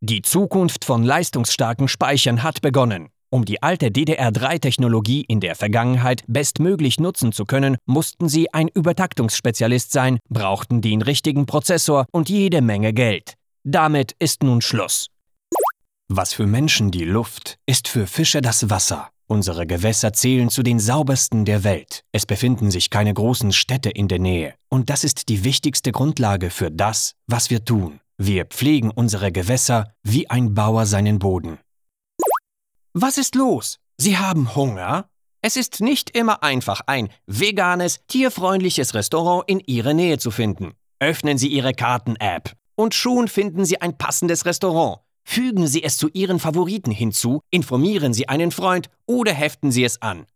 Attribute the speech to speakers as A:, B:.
A: Die Zukunft von leistungsstarken Speichern hat begonnen. Um die alte DDR3-Technologie in der Vergangenheit bestmöglich nutzen zu können, mussten sie ein Übertaktungsspezialist sein, brauchten den richtigen Prozessor und jede Menge Geld. Damit ist nun Schluss. Was für Menschen die Luft, ist für Fische das Wasser. Unsere Gewässer zählen zu den saubersten der Welt. Es befinden sich keine großen Städte in der Nähe. Und das ist die wichtigste Grundlage für das, was wir tun. Wir pflegen unsere Gewässer wie ein Bauer seinen Boden. Was ist los? Sie haben Hunger? Es ist nicht immer einfach, ein veganes, tierfreundliches Restaurant in Ihrer Nähe zu finden. Öffnen Sie Ihre Karten-App und schon finden Sie ein passendes Restaurant. Fügen Sie es zu Ihren Favoriten hinzu, informieren Sie einen Freund oder heften Sie es an.